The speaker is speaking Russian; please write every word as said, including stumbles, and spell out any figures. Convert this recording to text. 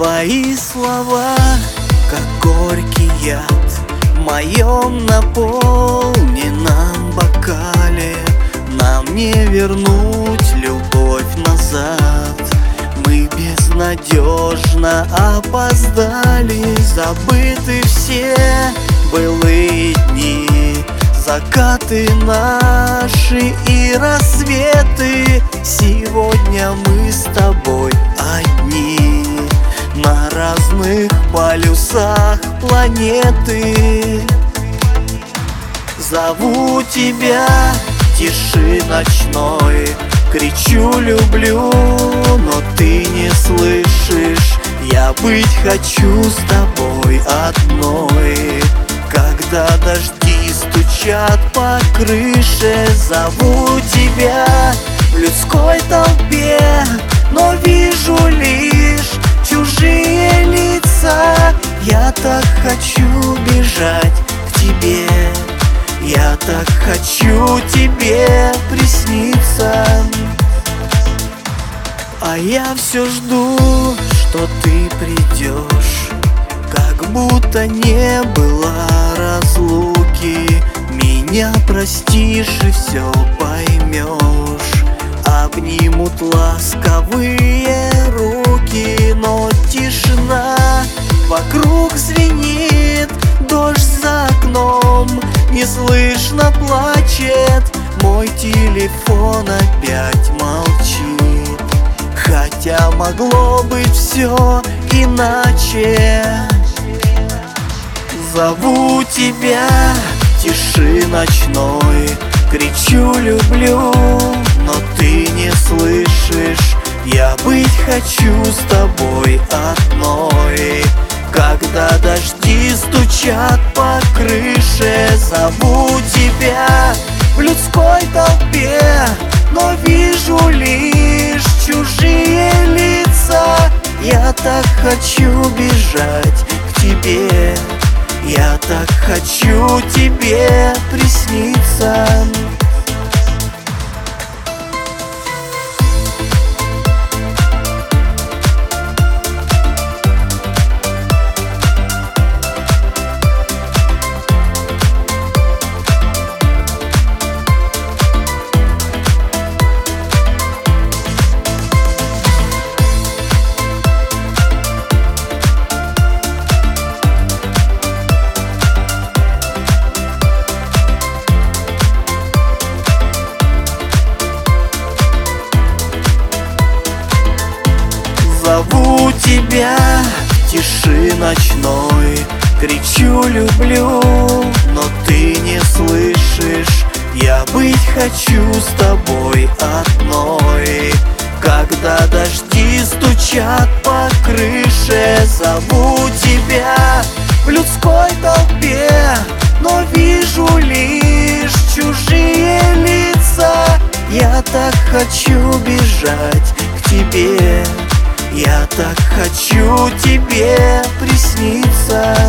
Твои слова, как горький яд, в моем наполненном бокале. Нам не вернуть любовь назад, мы безнадежно опоздали. Забыты все былые дни, закаты наши и рассветы. Сегодня мы с тобой одни на разных полюсах планеты. Зову тебя в тиши ночной, кричу люблю, но ты не слышишь. Я быть хочу с тобой одной, когда дожди стучат по крыше. Зову тебя в людской толпе, но вижу лишь чужие лица. Я так хочу бежать к тебе, я так хочу тебе присниться. А я все жду, что ты придешь, как будто не было разлуки. Меня простишь и все поймешь, обнимут ласковые руки. Но тишина вокруг звенит, дождь за окном неслышно плачет. Мой телефон опять молчит, хотя могло быть все иначе. Зову тебя в тиши ночной, кричу люблю, но ты не слышишь. Я быть хочу с тобой одной, когда дожди стучат по крыше. Зову тебя в людской толпе, но вижу лишь чужие лица. Я так хочу бежать к тебе, я так хочу тебе присниться. Зову тебя в тиши ночной, кричу люблю, но ты не слышишь. Я быть хочу с тобой одной, когда дожди стучат по крыше. Зову тебя в людской толпе, но вижу лишь чужие лица. Я так хочу бежать к тебе, я так хочу тебе присниться.